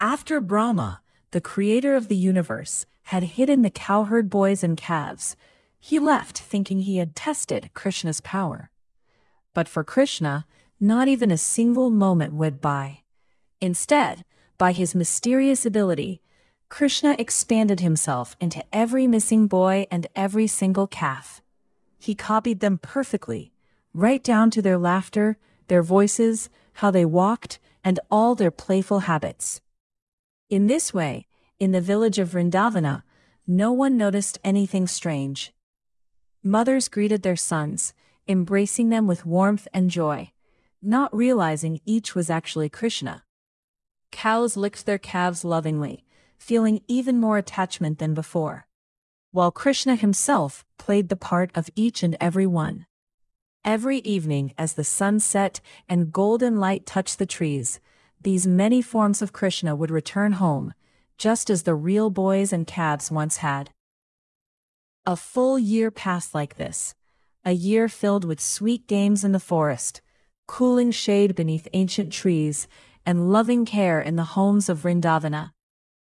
After Brahma, the creator of the universe, had hidden the cowherd boys and calves, he left thinking he had tested Krishna's power. But for Krishna, not even a single moment went by. Instead, by his mysterious ability, Krishna expanded himself into every missing boy and every single calf. He copied them perfectly, right down to their laughter, their voices, how they walked, and all their playful habits. In this way, in the village of Vrindavana, no one noticed anything strange. Mothers greeted their sons, embracing them with warmth and joy, not realizing each was actually Krishna. Cows licked their calves lovingly, feeling even more attachment than before, while Krishna himself played the part of each and every one. Every evening as the sun set and golden light touched the trees, these many forms of Krishna would return home, just as the real boys and calves once had. A full year passed like this, a year filled with sweet games in the forest, cooling shade beneath ancient trees, and loving care in the homes of Vrindavana.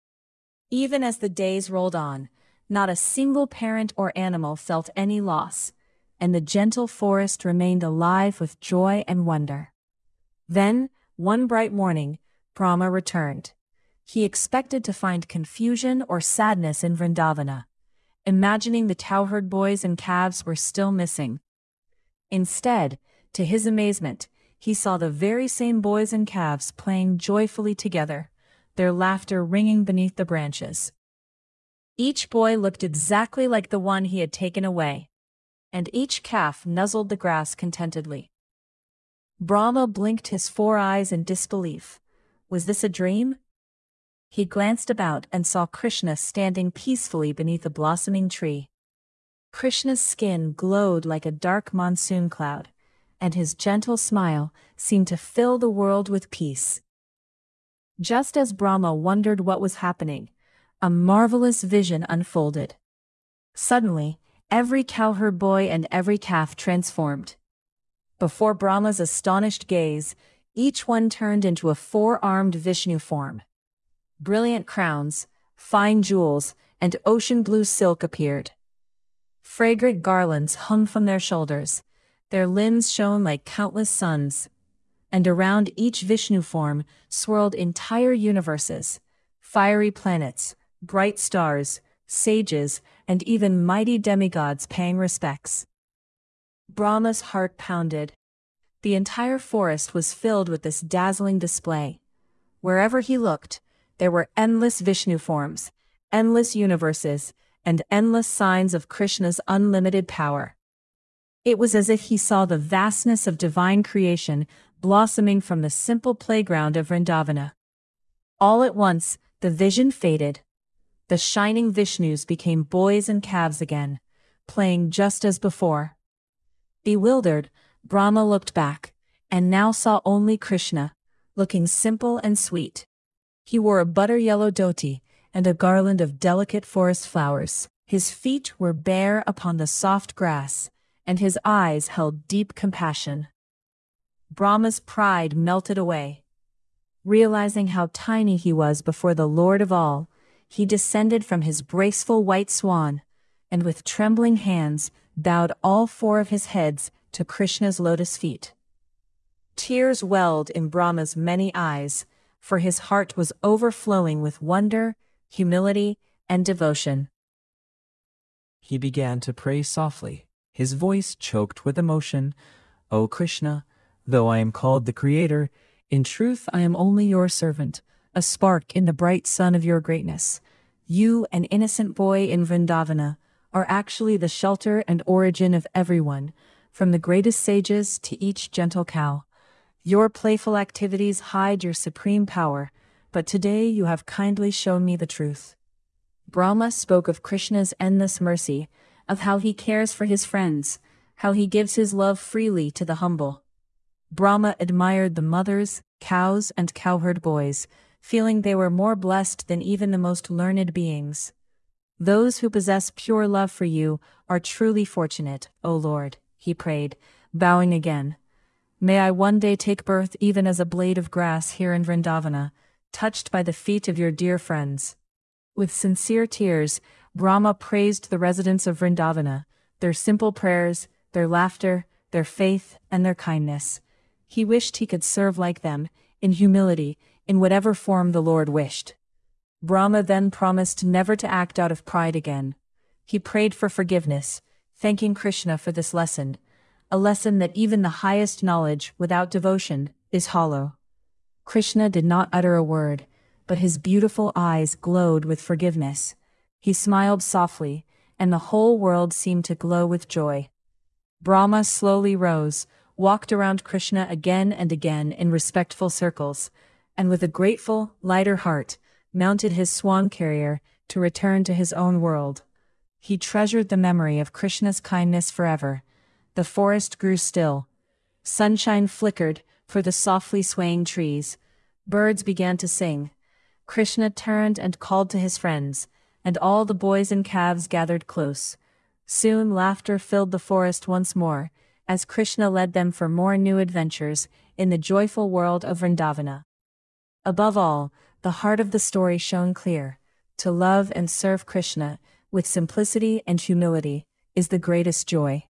Even as the days rolled on, not a single parent or animal felt any loss, and the gentle forest remained alive with joy and wonder. Then, one bright morning, Brahma returned. He expected to find confusion or sadness in Vrindavana, imagining the cowherd boys and calves were still missing. Instead, to his amazement, he saw the very same boys and calves playing joyfully together, their laughter ringing beneath the branches. Each boy looked exactly like the one he had taken away, and each calf nuzzled the grass contentedly. Brahma blinked his 4 eyes in disbelief. Was this a dream? He glanced about and saw Krishna standing peacefully beneath a blossoming tree. Krishna's skin glowed like a dark monsoon cloud, and his gentle smile seemed to fill the world with peace. Just as Brahma wondered what was happening, a marvelous vision unfolded. Suddenly, every cowherd boy and every calf transformed. Before Brahma's astonished gaze, each one turned into a 4-armed Vishnu form. Brilliant crowns, fine jewels, and ocean blue silk appeared. Fragrant garlands hung from their shoulders, their limbs shone like countless suns, and around each Vishnu form swirled entire universes, fiery planets, bright stars, sages, and even mighty demigods paying respects. Brahma's heart pounded. The entire forest was filled with this dazzling display. Wherever he looked, there were endless Vishnu forms, endless universes, and endless signs of Krishna's unlimited power. It was as if he saw the vastness of divine creation blossoming from the simple playground of Vrindavana. All at once, the vision faded. The shining Vishnus became boys and calves again, playing just as before. Bewildered, Brahma looked back, and now saw only Krishna, looking simple and sweet. He wore a butter-yellow dhoti and a garland of delicate forest flowers. His feet were bare upon the soft grass, and his eyes held deep compassion. Brahma's pride melted away. Realizing how tiny he was before the Lord of all, he descended from his graceful white swan, and with trembling hands bowed all 4 of his heads to Krishna's lotus feet. Tears welled in Brahma's many eyes, for his heart was overflowing with wonder, humility, and devotion. He began to pray softly, his voice choked with emotion. "O Krishna, though I am called the Creator, in truth I am only your servant, a spark in the bright sun of your greatness. You, an innocent boy in Vrindavana, are actually the shelter and origin of everyone, from the greatest sages to each gentle cow. Your playful activities hide your supreme power, but today you have kindly shown me the truth." Brahma spoke of Krishna's endless mercy, of how he cares for his friends, how he gives his love freely to the humble. Brahma admired the mothers, cows, and cowherd boys, feeling they were more blessed than even the most learned beings. "Those who possess pure love for you are truly fortunate, O Lord," he prayed, bowing again. "May I one day take birth even as a blade of grass here in Vrindavana, touched by the feet of your dear friends. With sincere tears, Brahma praised the residents of Vrindavana, their simple prayers, their laughter, their faith, and their kindness. He wished he could serve like them, in humility, in whatever form the Lord wished. Brahma then promised never to act out of pride again. He prayed for forgiveness, thanking Krishna for this lesson, a lesson that even the highest knowledge without devotion is hollow. Krishna did not utter a word, but his beautiful eyes glowed with forgiveness. He smiled softly, and the whole world seemed to glow with joy. Brahma slowly rose, walked around Krishna again and again in respectful circles, and with a grateful, lighter heart, mounted his swan carrier to return to his own world. He treasured the memory of Krishna's kindness forever. The forest grew still. Sunshine flickered for the softly swaying trees. Birds began to sing. Krishna turned and called to his friends, and all the boys and calves gathered close. Soon laughter filled the forest once more, as Krishna led them for more new adventures in the joyful world of Vrindavana. Above all, the heart of the story shone clear. To love and serve Krishna, with simplicity and humility, is the greatest joy.